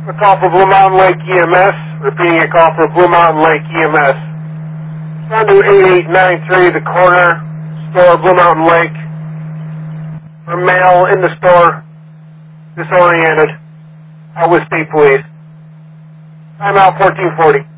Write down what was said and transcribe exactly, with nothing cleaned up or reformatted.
A call for Blue Mountain Lake E M S. Repeating a call for Blue Mountain Lake E M S. Respond to eight eight nine three, the corner store, Blue Mountain Lake. A male in the store, disoriented. Out with state police. Timeout fourteen forty.